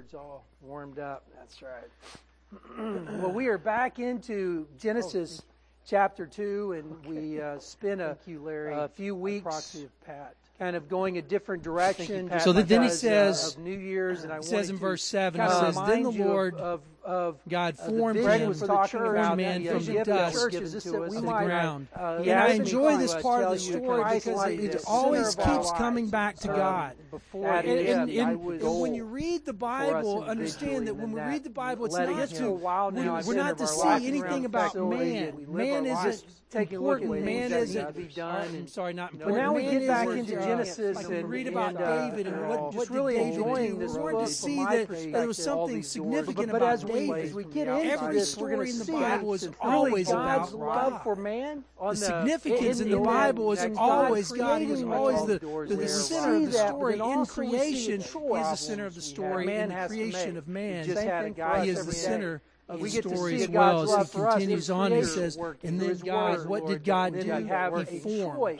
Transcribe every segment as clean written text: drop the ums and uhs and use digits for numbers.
word's all warmed up. That's right. Well, we are back into Genesis chapter 2, and we spent a few weeks kind of going a different direction. So then he says, of New Year's, and I says in verse 7, it says, then the Lord God formed man from the dust of the ground. And I enjoy this part of the story because it always keeps coming back to God. And when you read the Bible, understand that when we read the Bible, it's not we're not to see anything about man. Man isn't important. Man isn't. I'm sorry, not important. But now we get back into Genesis and read about David and what really enjoying this. We're to see that there was something significant about David. As we get into every this, story in the Bible is always God's about love for man. The significance in the Bible is always God. He was always the center of the story. In creation, He is the center of the story. In the creation of man, He is the center of the story as well. As he continues on, he says, and then God, what did God do? He formed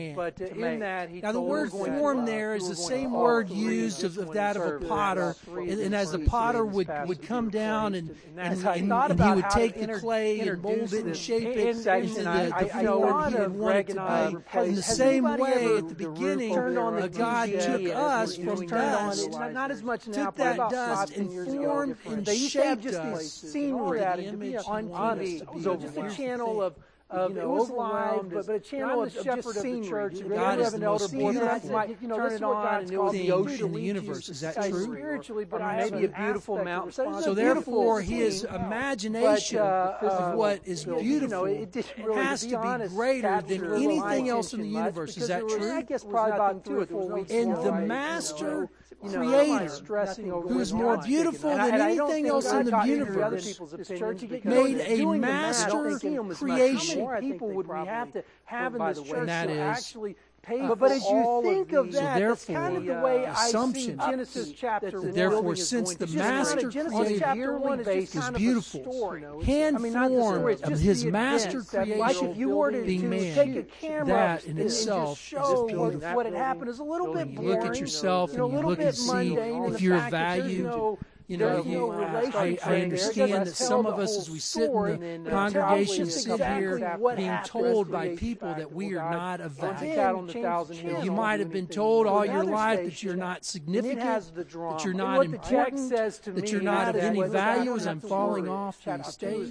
man. Now the word form there is the same word used of that of a potter. And as the potter would come down and he would take the clay and mold it and shape it into the form he would want it to be. In the same way, at the beginning, God took us from dust, took that dust and formed and shaped us. That it could be on just a channel of it was live, but a channel of just scenery. God is the most beautiful turn it on and it was the ocean in the universe. Is that true? Spiritually, but maybe a beautiful mountain. So therefore, his imagination of what is beautiful has to be greater than anything else in the universe. Is that true? I guess probably about 3 or 4 weeks. And the master Creator, who is more beautiful than anything else in the universe, made a master creation. People would we have to have in this church actually pay. But as you think of that, that's kind of the way I see Genesis chapter 1. Therefore, since the master created is beautiful, hand-formed of his master creation being man, that in itself is beautiful. What had happened is a little bit boring. You look at yourself and you look and see if you're valued. I understand that some of us, as we sit in the congregation, sit here being told by people that we are not of value. You might have been told all your life that you're not significant, that you're not important, that you're not of any value as I'm falling off the stage.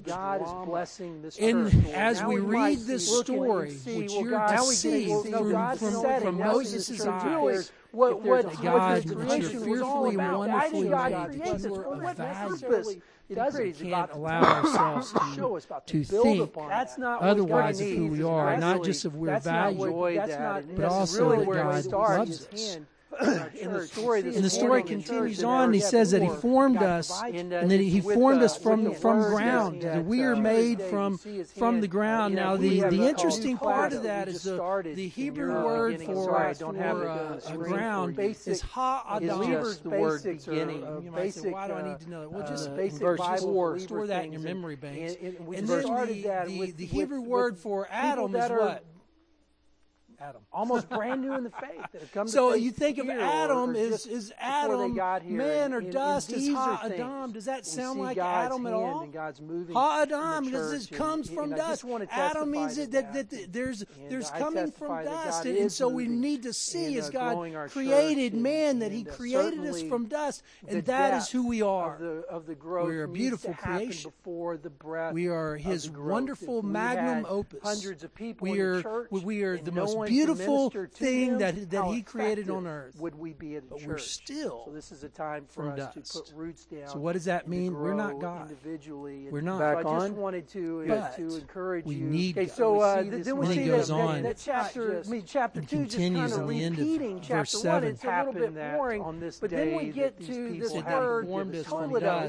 And as we read this story, which you're to see from Moses' eyes, God, that you're fearfully and wonderfully made, that you are of value. We can't allow ourselves to think otherwise of who we are, not just of we're valued, but also that God loves us. In the story continues on. He says that He formed us, and that He formed us from ground. That we are made from the ground. Now, the interesting part of that is the Hebrew word for ground is ha-adam. The word beginning. You might say, why do I need to know that? Well, just verse 4. Store that in your memory banks. And then the Hebrew word for Adam is what? Adam. Almost brand new in the faith. So you think of Adam is Adam, man or dust is ha-adam. Does that sound like Adam at all? Ha-adam, because it comes from dust. Adam means that there's coming from dust. And so we need to see as God created man, that He created us from dust. And that is who we are. We are a beautiful creation. We are His wonderful magnum opus. We are the most beautiful thing that He created on earth. Would we be at but we're still so this is a time for from us dust. to put roots down. So what does that mean? We're not God. Individually. We're not. Back I just wanted to encourage we you. Need okay, so then we see goes on. That chapter 2 just kind of repeating chapter 1. It's a little bit boring. On this but then we get to this word, formed us from dust.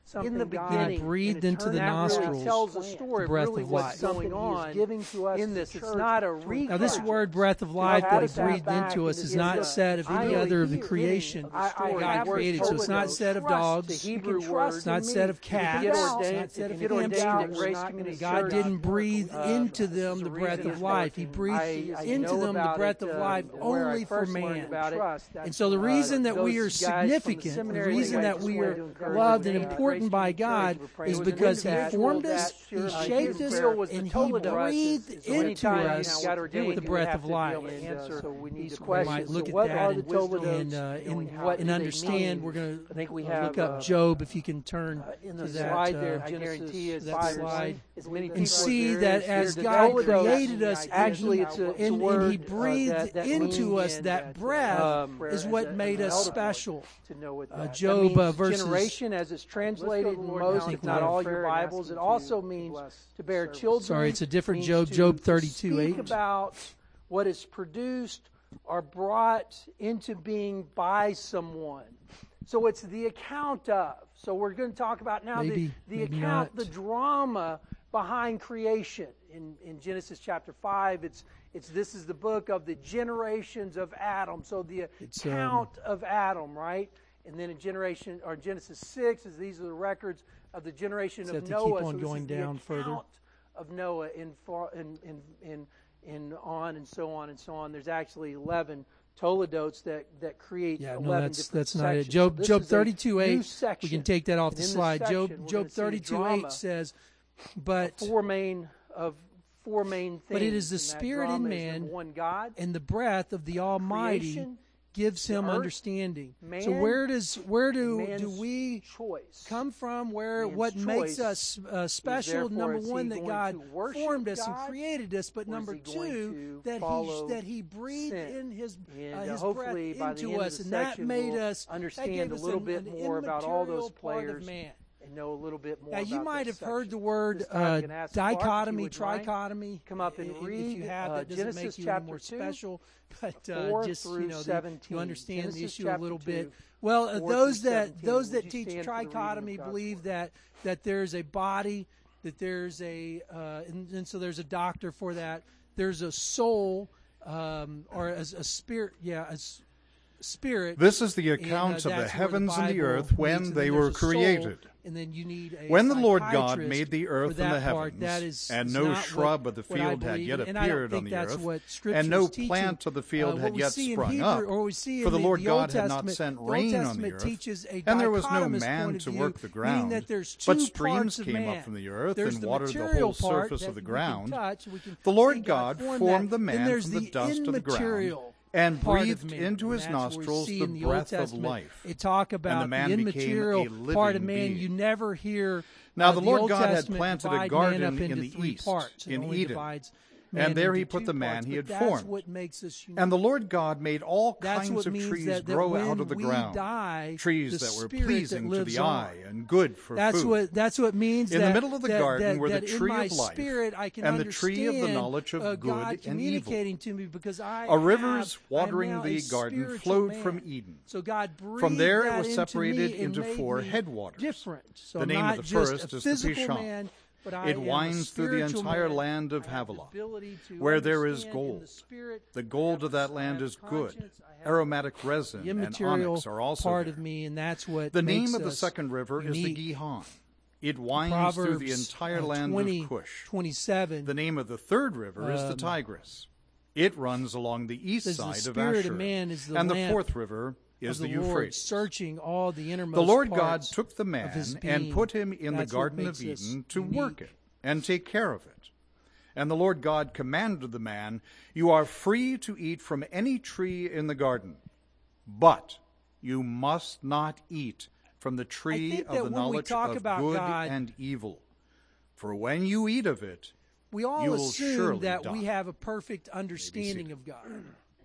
in the beginning, breathed into the nostrils tells a story the breath really of what's life. going on giving to us in this. It's not a recap. Now, this word "breath of life" that He breathed into us is not said of any other of the creation God created. So it's not said of dogs. It's not said of cats. It's not said of hamsters. God didn't breathe into them the breath of life. He breathed into them the breath of life only for man. And so the reason that we are significant, the reason that we are loved and important by God is because He formed us, He shaped us, and He breathed into us the breath of life. So we need to We might look at that and understand. We're going to look up Job, if you can turn to that slide, and see that as God created us, and He breathed into us that breath is what made us special. Job verses. Generation, as it's translated in most, if not all, your Bibles. It also means to bear children. Sorry, it's a different Job. Job 32:8. Speak about what is produced or brought into being by someone. So it's the account of. So we're going to talk about now the account, the drama behind creation. In Genesis chapter 5, this is the book of the generations of Adam. So the account of Adam, right? And then in Genesis 6, these are the records of the generation of Noah. Keep on going down further. Of Noah and on and so on and so on. There's actually 11 Toledotes that create 11 different that's not it. sections. Job 32:8. We can take that off the slide. Job 32:8 says, but four main things. But it is the Spirit in man, and the breath of the Almighty gives him understanding. So where do we come from? What makes us special? Number one, that God formed us and created us, but number two, that He breathed in His breath into us, and that made us understand a little bit more about all those players. And know a little bit more. Now, you might have heard the word dichotomy, trichotomy. Come up and read. If you have, that doesn't make you any more special, but just you understand the issue a little bit. Well, those that teach trichotomy believe that there's a body, that there's and so there's a doctor for that. There's a soul, or a spirit. Yeah, spirit. This is the account of the heavens and the earth when they were created. And then you need when the Lord God made the earth and the heavens, and no shrub of the field had yet appeared on the earth, and no plant of the field had yet sprung up, for the Lord God had not sent rain on the earth, and there was no man to work the ground, but streams came up from the earth and watered the whole surface of the ground. The Lord God formed the man from the dust of the ground, and breathed into his nostrils the breath of life. It talk about the immaterial part of man. You never hear. Now the Lord God had planted a garden in the east, in Eden, and there He put the man He had formed. And the Lord God made all kinds of trees grow out of the ground, trees that were pleasing to the eye and good for food. That's what means. In the middle of the garden were the tree of life and the tree of the knowledge of good and evil. Rivers watering the garden flowed from Eden. From there it was separated into four headwaters. The name of the first is the Pishon. It winds through the entire land of Havilah, where there is gold. The gold of that land is good. Aromatic resin and onyx are also part there. Of me, and that's what the name of the second river is the Gihon. It winds through the entire land of Cush. 27. The name of the third river is the Tigris. It runs along the east side of Asher. And the fourth river is the Euphrates. Searching all the innermost the Lord God took the man and put him in the Garden of Eden to work it and take care of it. And the Lord God commanded the man, "You are free to eat from any tree in the garden, but you must not eat from the tree of the knowledge of good and evil. For when you eat of it, we all assume that we have a perfect understanding of God.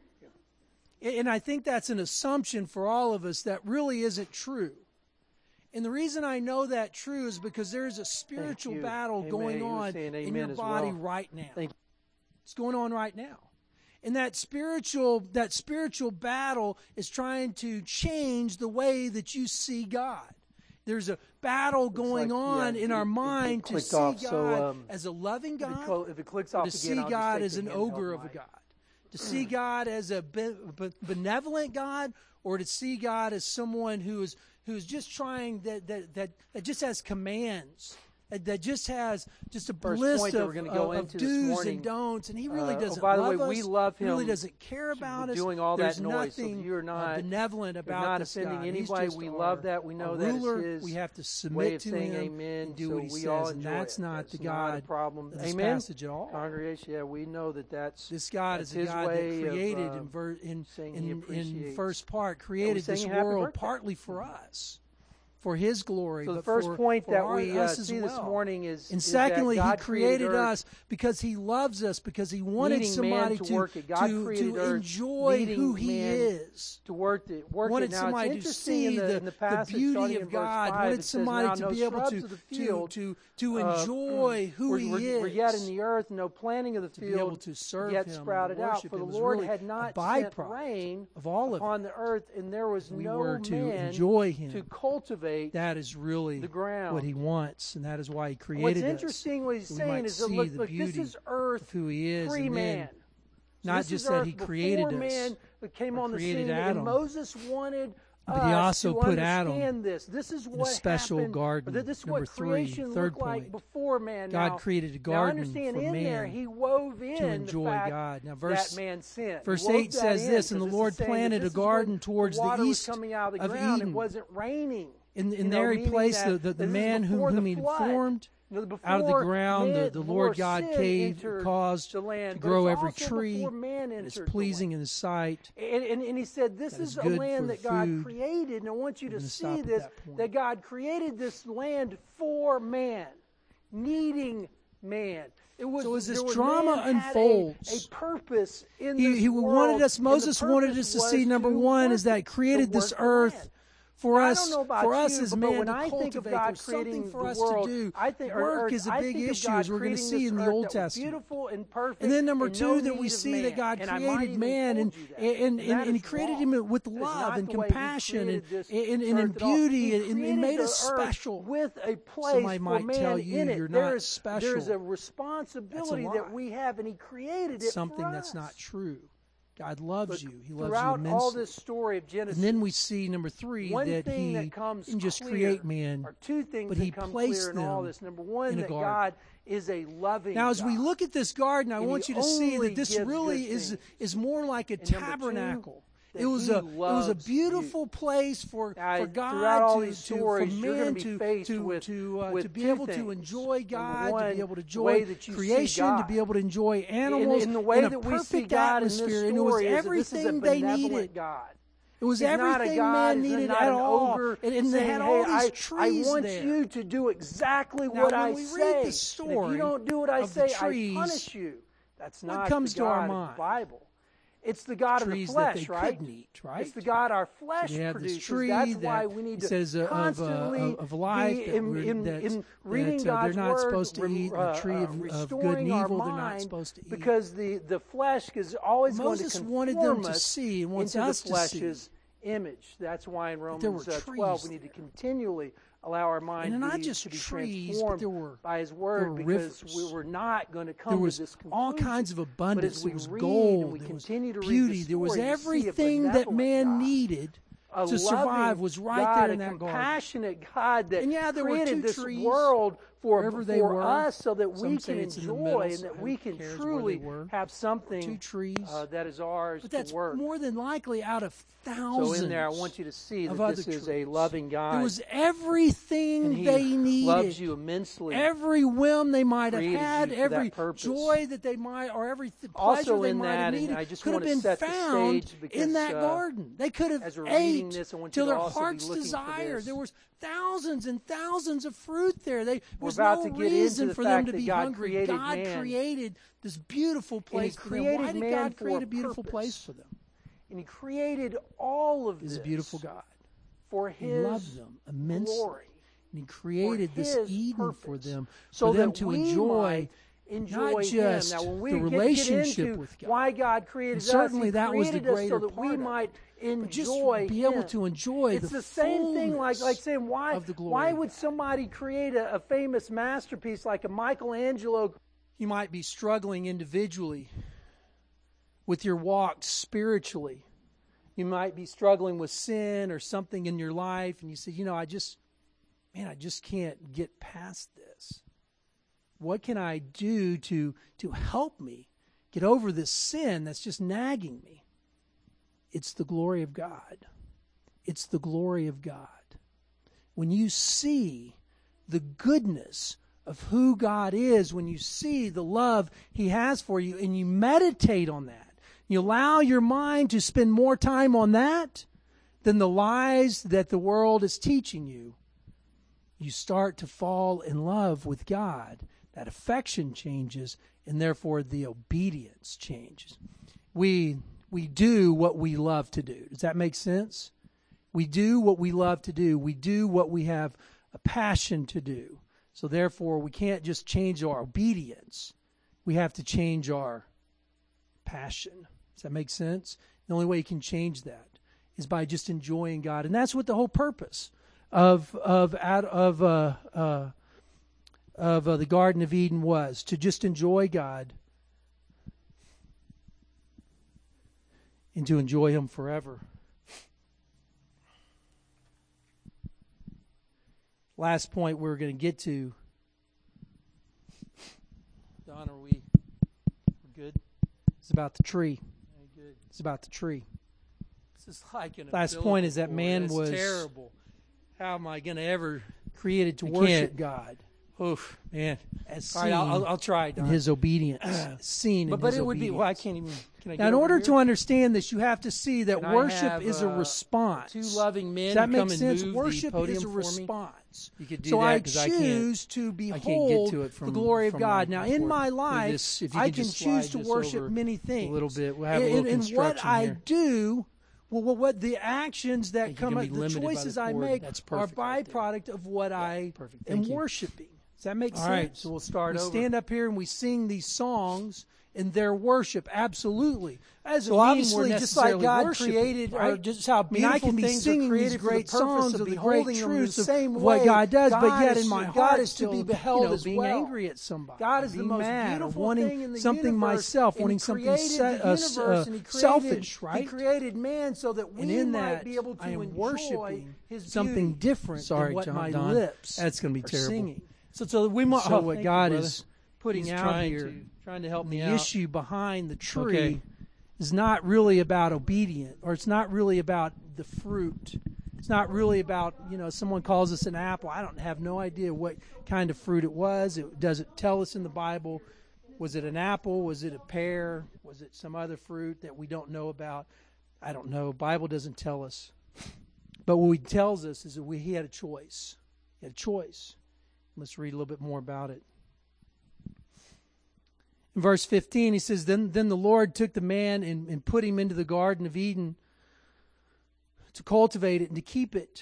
And I think that's an assumption for all of us that really isn't true. And the reason I know that true is because there's a spiritual battle going on in your body right now. It's going on right now. And that spiritual battle is trying to change the way that you see God. There's a battle going on in our mind to see God as a loving God, if it clicks off to see God as an ogre of a God, to see God as a benevolent God, or to see God as someone who's just trying that just has commands. That just has just a list of do's and don'ts, and He really doesn't by the love way, us. we love Him. He really doesn't care about us. Doing all There's that noise, nothing so you're not benevolent about not this offending God. anybody. He's just we love that. We know that ruler. it's His we have to submit way of to saying Him amen, and do so what He we says. all And enjoy that's it. not That's the not God a problem. of this Amen? passage at all. Congregation, yeah, we know that's this God is a His God way that created of, in first part created this world partly for us. For His glory, so the but first point for that we us see well. this morning is, and secondly, that God He created earth, us because He loves us, because He wanted somebody to enjoy who He is. To work it. Wanted now, somebody to see the beauty of God. Wanted somebody to be able to enjoy who He is. We're yet in the earth, no planting of the field, to be able to serve yet Him, sprouted out. For the Lord had not sent rain upon the earth, and there was no man to cultivate. That is really the ground. What He wants, and that is why He created What's us. What's interesting what He's saying is that look, this is earth who He is, pre-man. Not just that He created us. Man came on the scene, Adam. And Moses wanted but He also to put Adam this is what in a special happened, garden. This is Number what 3, creation third looked point. Like before man. God now, created a garden for man there, He wove in to enjoy the fact God. Now, verse that man sinned. Verse 8 says this, and the Lord planted a garden towards the east coming out of Eden. It wasn't raining. In there He placed the man whom He formed out of the ground. The Lord God caused to grow every tree that is pleasing in His sight. And He said, this is a land that God created, and I want you to see this, that God created this land for man, needing man. So as this drama unfolds, a purpose in He wanted us. Moses wanted us to see. Number one is that created this earth for us as man to cultivate. There's something for us to do. Work is a big issue, as we're going to see in the Old Testament. And then number two, that we see that God created man, and He created him with love and compassion and in beauty, and made us special. With a place Somebody might tell you you're not special. There's a responsibility that we have, and He created it something for us. That's not true. God loves you. He loves you throughout immensely. all this story of Genesis, and then we see, number 3, that He didn't just create man, but He placed them in all this. Number one, in a that garden. God is a loving Now, as God. we look at this garden, I want you to see that this really is more like a tabernacle. It was a beautiful place for God for man to be able to enjoy God, to be able to enjoy creation, to be able to enjoy animals in the way a that we see perfect God atmosphere, in this and it was story everything they needed. God. It was He's everything man needed at all, and they had all these trees I want there. you to do exactly Now, what when I we say. read the story and if you don't do what I of the say, trees, I punish you. That's what not comes the to our God of mind? the Bible. It's the God of the Trees flesh, that they right? couldn't eat, right? It's the God our flesh So you have produces. this tree That's that why we need to says constantly of life be that in reading God's they're not word, supposed to eat. The tree of good restoring and our evil they're not mind, supposed to eat. because the flesh is always Moses going to wanted conform them to us see and wants into us the to see. flesh's image. That's why in Romans there were 12 we trees need to continually allow our mind and not to be trees, transformed but there were, by His Word, because rivers. we were not going to come There was to this conclusion. all kinds of abundance. But as There we was read gold. and we There was continue to read beauty. the There was story, we see a everything that benevolent man God, needed a to survive was right God, there in that a garden. compassionate God that And yeah, there were created 2 this trees, world wherever they were. us so that Some we say can it's in the enjoy middle, and so that who we can cares truly where they were. have something 2 trees. that is ours But that's to work. more than likely out of thousands. So in there, I want you to see that of this other is a trees. loving God. There was everything and He they needed. loves you immensely. Every whim they might have Created had, you for every that purpose. joy that they might, or every pleasure Also they in might that, have and needed, I just could have want to been set the found stage because, in that garden. They could as have we're reading ate this, I want you till to their also be heart's looking for desire. this. There was thousands and thousands of fruit there. There was about no to get reason into the for them fact to that be God hungry. created God man. created this beautiful place for them. created Why did man God for create a a beautiful purpose. place for them? And He created all of He's this a beautiful God. for He His loved them immensely. glory. And He created this His Eden purpose, for them, so for them that to we enjoy might enjoy Him. Now, when we the relationship get into with God. why God created certainly us, that was the greater so that we might enjoy be able to enjoy it's the same thing like saying why would somebody create a famous masterpiece like a Michelangelo? You might be struggling individually with your walk spiritually. You might be struggling with sin or something in your life, and you say, I just can't get past this. What can I do to help me get over this sin that's just nagging me? It's the glory of God. It's the glory of God. When you see the goodness of who God is, when you see the love He has for you, and you meditate on that, you allow your mind to spend more time on that than the lies that the world is teaching you, you start to fall in love with God. That affection changes, and therefore the obedience changes. We do what we love to do. Does that make sense? We do what we love to do. We do what we have a passion to do. So therefore, we can't just change our obedience. We have to change our passion. Does that make sense? The only way you can change that is by just enjoying God, and that's what the whole purpose of the Garden of Eden was, to just enjoy God and to enjoy Him forever. Last point we're going to get to. Don, we're good? It's about the tree. Good. It's about the tree. This is like an last point is that man was terrible. How am I going to ever created to worship God? Oof, man. As seen I'll try, Don. In His obedience. Seen but in His it would obedience. be, well, I can't even. Can I now, in order to understand this, you have to see that worship is a response. Two loving men. Does that make come sense? And move worship the is a for response. You could do so that I because choose to behold the glory of God. Now, in my life, I can choose to worship many things. A little bit. We'll have a little construction what here. I do. Well, what the actions that come up, the choices I make are a byproduct of what I am worshiping. Does that make sense? All right, so we'll start over. We stand up here and we sing these songs in their worship, absolutely. So obviously, just like God created, right? or just how beautiful I can be things singing are these created great for the purpose songs of the the great great truths truths of of what God does, but yet in my God heart is to be still, beheld as being well. angry at somebody. God is the being most mad, beautiful wanting thing in the something universe, myself, and wanting He something created the universe, and He created, selfish, right? He created man so that we and in might that, be able to I am enjoy worshiping His something beauty. different than what my lips That's going to be are terrible. singing. So we might what God is putting He's out here, trying to help me the out. issue behind the tree is not really about obedience, or it's not really about the fruit. It's not really about, someone calls us an apple. I don't have no idea what kind of fruit it was. Does it tell us in the Bible? Was it an apple? Was it a pear? Was it some other fruit that we don't know about? I don't know. Bible doesn't tell us. But what it tells us is that he had a choice. He had a choice. Let's read a little bit more about it. In verse 15, he says, Then the Lord took the man and put him into the Garden of Eden to cultivate it and to keep it.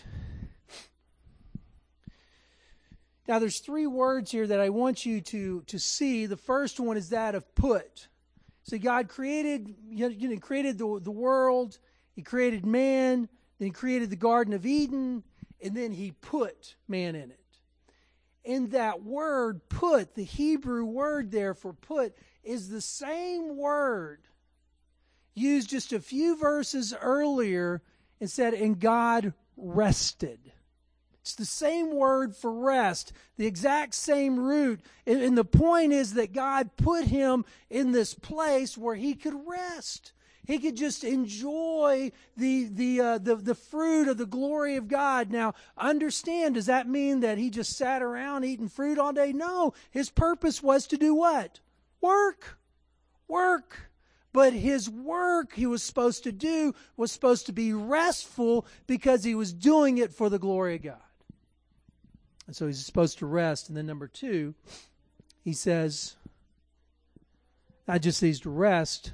Now, there's three words here that I want you to see. The first one is that of put. So God created the world. He created man. Then He created the Garden of Eden. And then He put man in it. And that word put, the Hebrew word there for put, is the same word used just a few verses earlier and said, and God rested. It's the same word for rest, the exact same root. And the point is that God put him in this place where he could rest. He could just enjoy the fruit of the glory of God. Now, understand, does that mean that he just sat around eating fruit all day? No. His purpose was to do what? Work. But his work he was supposed to do was supposed to be restful because he was doing it for the glory of God. And so he's supposed to rest. And then number 2, he says, not just he's to rest,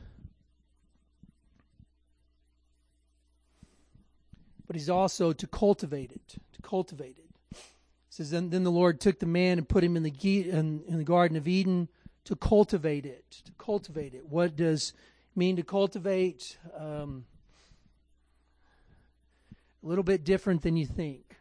but he's also to cultivate it. It says, then the Lord took the man and put him in the Garden of Eden to cultivate it. To cultivate it. What does it mean to cultivate? A little bit different than you think.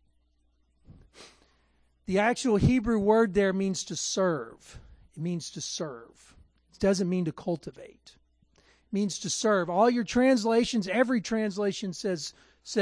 The actual Hebrew word there means to serve. It means to serve. It doesn't mean to cultivate. It means to serve. All your translations, every translation says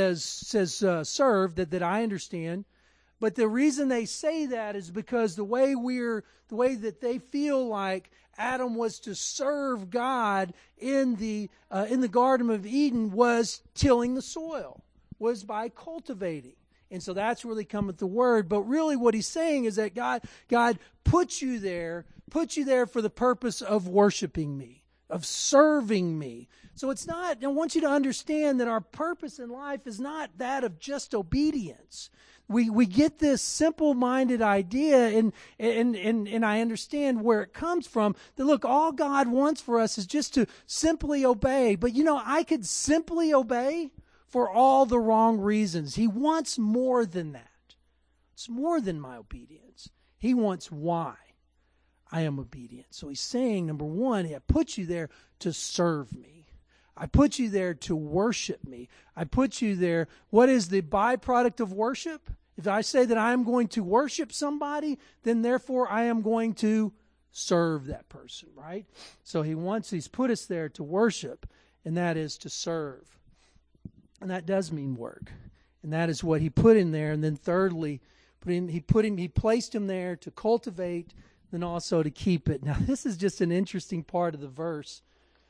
serve, that I understand. But the reason they say that is because the way that they feel like Adam was to serve God in the Garden of Eden was tilling the soil, was by cultivating. And so that's where they come with the word. But really what he's saying is that God put you there for the purpose of worshiping me, of serving me. So it's not, I want you to understand that our purpose in life is not that of just obedience. We get this simple-minded idea, and I understand where it comes from, that look, all God wants for us is just to simply obey. But I could simply obey for all the wrong reasons. He wants more than that. It's more than my obedience. He wants why I am obedient. So he's saying, number one, I put you there to serve me. I put you there to worship me. I put you there. What is the byproduct of worship? If I say that I am going to worship somebody, then therefore I am going to serve that person, right? So he's put us there to worship, and that is to serve. And that does mean work. And that is what he put in there. And then thirdly, he placed him there to cultivate, then also to keep it. Now, this is just an interesting part of the verse.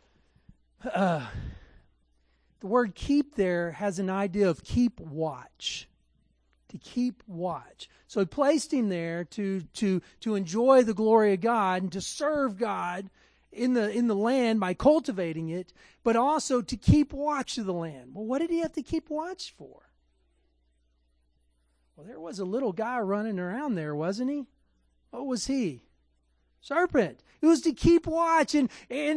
The word keep there has an idea of keep watch. To keep watch. So he placed him there to enjoy the glory of God and to serve God in the land by cultivating it, but also to keep watch of the land. Well, what did he have to keep watch for? Well, there was a little guy running around there, wasn't he? What was he? Serpent. It was to keep watch, and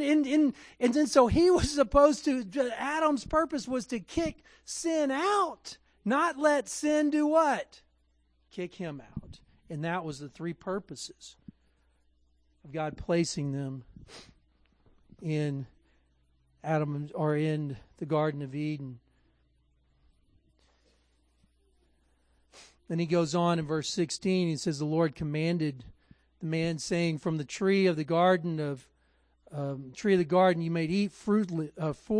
so he was supposed to. Adam's purpose was to kick sin out, not let sin do what? Kick him out. And that was the three purposes of God placing them in Adam, or in the Garden of Eden. Then he goes on in verse 16. He says, the Lord commanded the man, saying, from the tree of the garden you may eat freely.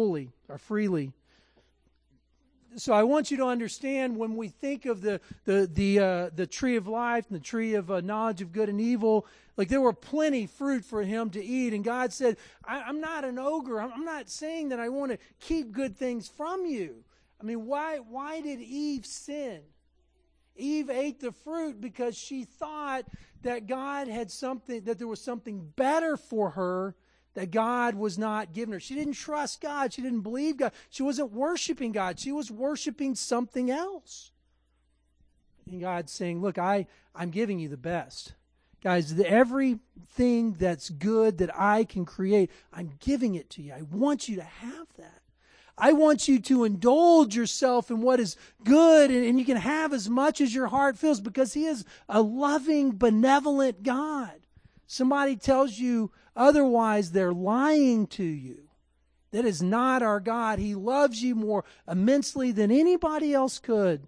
So I want you to understand, when we think of the tree of life and the tree of knowledge of good and evil, like there were plenty fruit for him to eat, and God said, I'm not an ogre. I'm not saying that I want to keep good things from you. I mean, why did Eve sin? Eve ate the fruit because she thought that God had something, that there was something better for her that God was not giving her. She didn't trust God. She didn't believe God. She wasn't worshiping God. She was worshiping something else. And God's saying, look, I'm giving you the best. Guys, everything that's good that I can create, I'm giving it to you. I want you to have that. I want you to indulge yourself in what is good, and you can have as much as your heart feels, because He is a loving, benevolent God. Somebody tells you otherwise, they're lying to you. That is not our God. He loves you more immensely than anybody else could.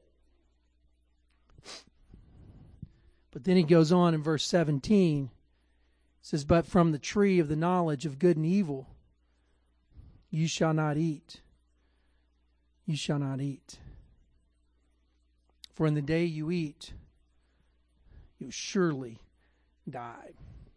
But then he goes on in verse 17. It says, but from the tree of the knowledge of good and evil you shall not eat. You shall not eat. For in the day you eat, you surely die.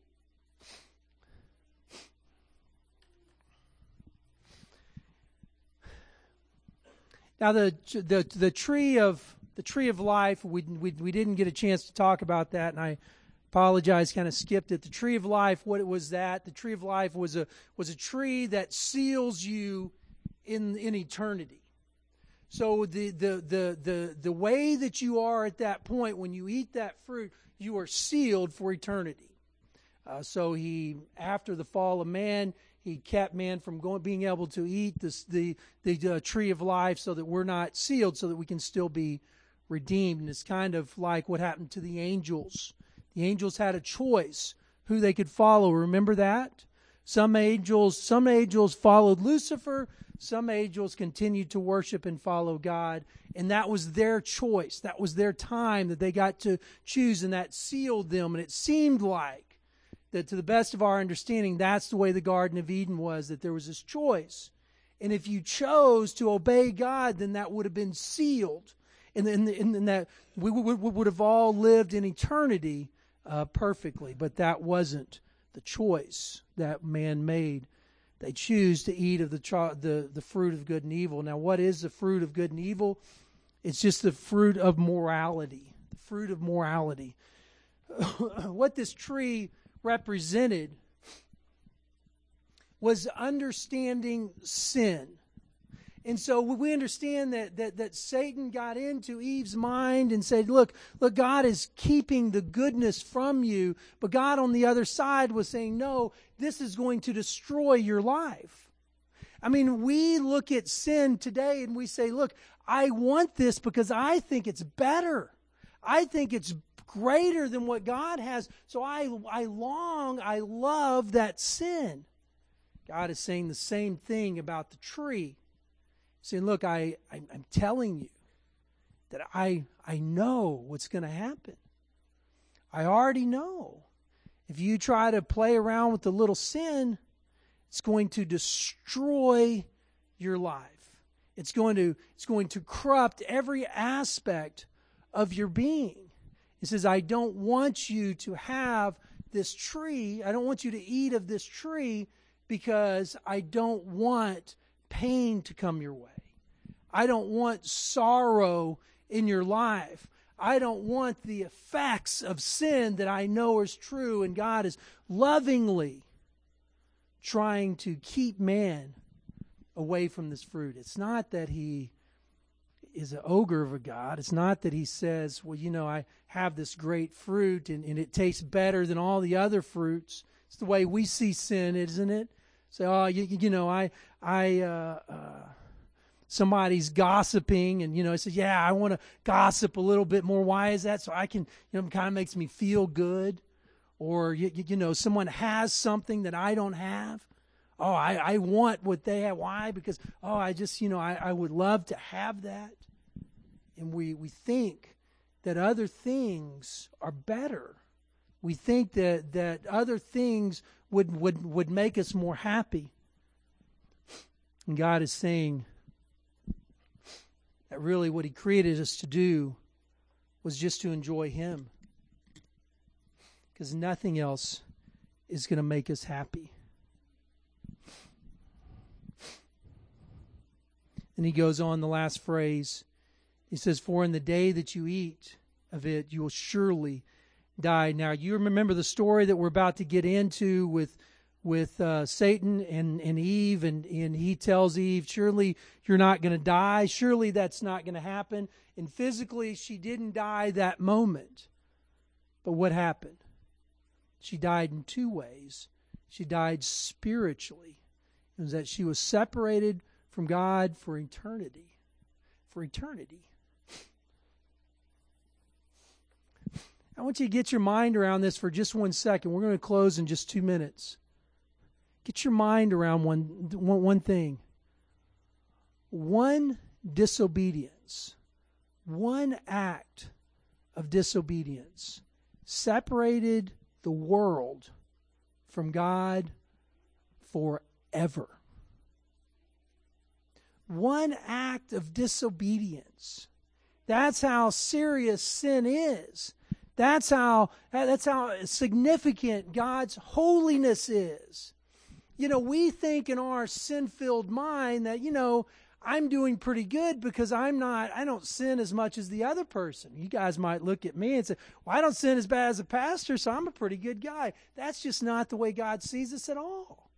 Now the tree of life, we didn't get a chance to talk about that, and I apologize, kind of skipped it. The tree of life, what was that? The tree of life was a tree that seals you in eternity. So the way that you are at that point when you eat that fruit, you are sealed for eternity. So after the fall of man, He kept man from being able to eat the tree of life, so that we're not sealed, so that we can still be redeemed. And it's kind of like what happened to the angels. The angels had a choice who they could follow. Remember that? Some angels followed Lucifer. Some angels continued to worship and follow God. And that was their choice. That was their time that they got to choose, and that sealed them. And it seemed like that, to the best of our understanding, that's the way the Garden of Eden was, that there was this choice. And if you chose to obey God, then that would have been sealed. And that we would have all lived in eternity perfectly. But that wasn't the choice that man made. They choose to eat of the fruit of good and evil. Now, what is the fruit of good and evil? It's just the fruit of morality. The fruit of morality. What this tree represented was understanding sin. And so we understand that Satan got into Eve's mind and said, look, God is keeping the goodness from you. But God on the other side was saying, no, this is going to destroy your life. I mean, we look at sin today and we say, look, I want this because I think it's better. I think it's greater than what God has. So I love that sin. God is saying the same thing about the tree. Saying, look, I'm telling you that I know what's going to happen. I already know. If you try to play around with the little sin, it's going to destroy your life. It's going to corrupt every aspect of your being. It says, I don't want you to have this tree. I don't want you to eat of this tree because I don't want pain to come your way. I don't want sorrow in your life. I don't want the effects of sin that I know is true, and God is lovingly trying to keep man away from this fruit. It's not that he is an ogre of a God. It's not that he says, well, I have this great fruit and it tastes better than all the other fruits. It's the way we see sin, isn't it? Say, somebody's gossiping and, it says, yeah, I want to gossip a little bit more. Why is that? So I can, it kind of makes me feel good. Or, someone has something that I don't have. Oh, I want what they have. Why? Because, I just, I would love to have that. And we think that other things are better. We think that other things would make us more happy. And God is saying that really what he created us to do was just to enjoy him. Because nothing else is going to make us happy. And he goes on, the last phrase. He says, for in the day that you eat of it, you will surely die. Now, you remember the story that we're about to get into with Satan and Eve, and he tells Eve, surely you're not going to die. Surely that's not going to happen. And physically, she didn't die that moment. But what happened? She died in two ways. She died spiritually. It was that she was separated from God for eternity. For eternity. I want you to get your mind around this for just 1 second. We're going to close in just 2 minutes. Get your mind around one thing. One disobedience, one act of disobedience separated the world from God forever. One act of disobedience. That's how serious sin is. That's how significant God's holiness is. We think in our sin-filled mind that, I'm doing pretty good because I don't sin as much as the other person. You guys might look at me and say, well, I don't sin as bad as a pastor, so I'm a pretty good guy. That's just not the way God sees us at all.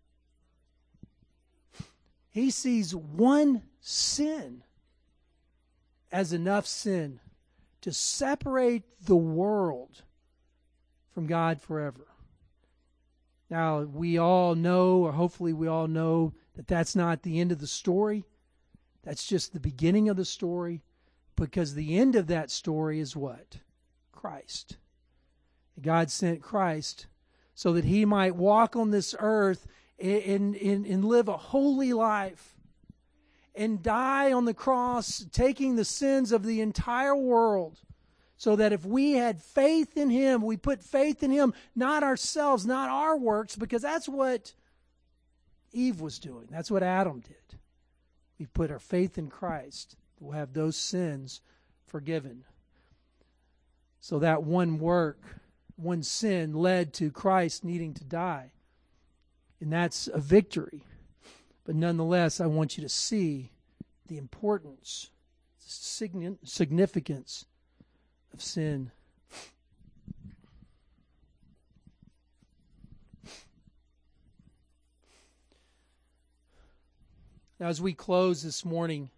He sees one sin as enough sin to separate the world from God forever. Now, we all know, or hopefully we all know, that that's not the end of the story. That's just the beginning of the story, because the end of that story is what? Christ. God sent Christ so that he might walk on this earth and live a holy life and die on the cross, taking the sins of the entire world, so that if we had faith in him, we put faith in him, not ourselves, not our works, because that's what Eve was doing. That's what Adam did. We put our faith in Christ. We'll have those sins forgiven. So that one work, one sin led to Christ needing to die. And that's a victory. But nonetheless, I want you to see the importance, significance of sin. Now, as we close this morning,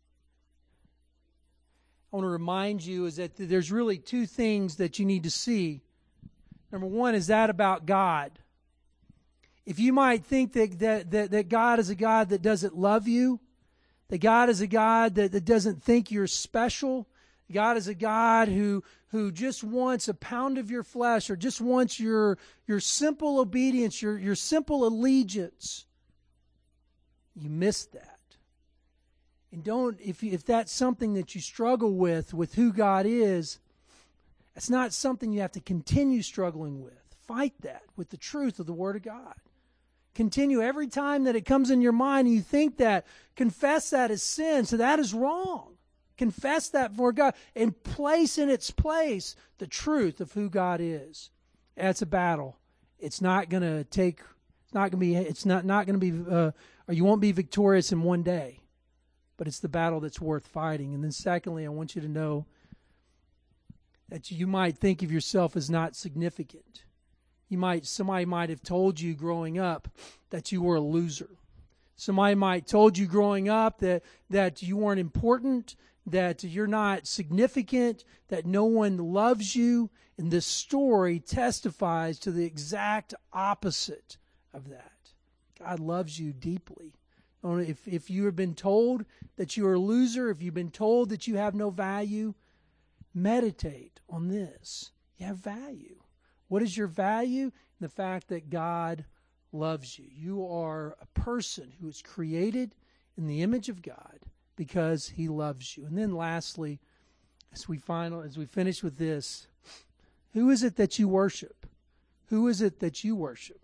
I want to remind you is that there's really two things that you need to see. Number one is that about God. If you might think that God is a God that doesn't love you, that God is a God that doesn't think you're special, God is a God who just wants a pound of your flesh or just wants your simple obedience, your simple allegiance, you miss that. And don't, if that's something that you struggle with who God is, it's not something you have to continue struggling with. Fight that with the truth of the Word of God. Continue every time that it comes in your mind and you think that, confess that as sin. So that is wrong. Confess that before God and place in its place the truth of who God is. That's a battle. It's not going to take, it's not going to be, or you won't be victorious in one day. But it's the battle that's worth fighting. And then secondly, I want you to know that you might think of yourself as not significant. Somebody might have told you growing up that you were a loser. Somebody might have told you growing up that you weren't important, that you're not significant, that no one loves you. And this story testifies to the exact opposite of that. God loves you deeply. If you have been told that you are a loser, if you've been told that you have no value, meditate on this. You have value. What is your value? The fact that God loves you. You are a person who is created in the image of God because he loves you. And then lastly, as we finish with this, who is it that you worship? Who is it that you worship?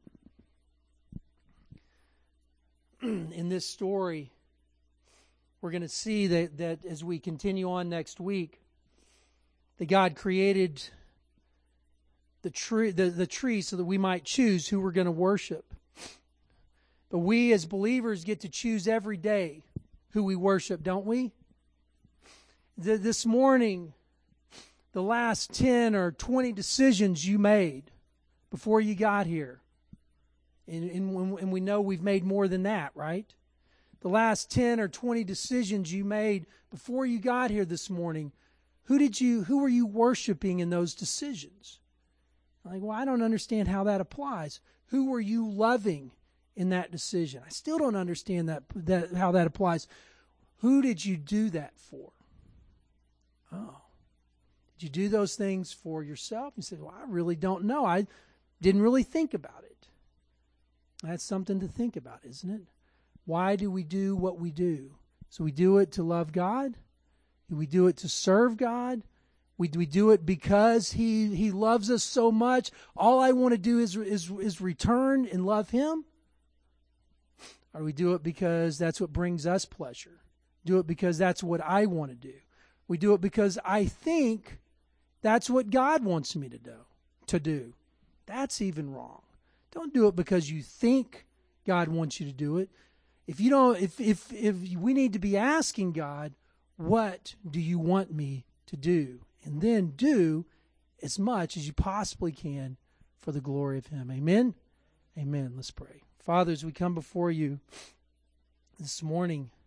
In this story, we're going to see that as we continue on next week, that God created the tree so that we might choose who we're going to worship. But we as believers get to choose every day who we worship, don't we? This morning, the last 10 or 20 decisions you made before you got here, and we know we've made more than that, right? The last 10 or 20 decisions you made before you got here this morning, who were you worshiping in those decisions? Like, well, I don't understand how that applies. Who were you loving in that decision? I still don't understand how that applies. Who did you do that for? Oh. Did you do those things for yourself? You said, well, I really don't know. I didn't really think about it. That's something to think about, isn't it? Why do we do what we do? So we do it to love God? Do we do it to serve God? We do it because He loves us so much? All I want to do is return and love Him? Or we do it because that's what brings us pleasure? Do it because that's what I want to do? We do it because I think that's what God wants me to do. That's even wrong. Don't do it because you think God wants you to do it. If we need to be asking God, what do you want me to do? And then do as much as you possibly can for the glory of Him. Amen? Amen. Let's pray. Father, as we come before you this morning,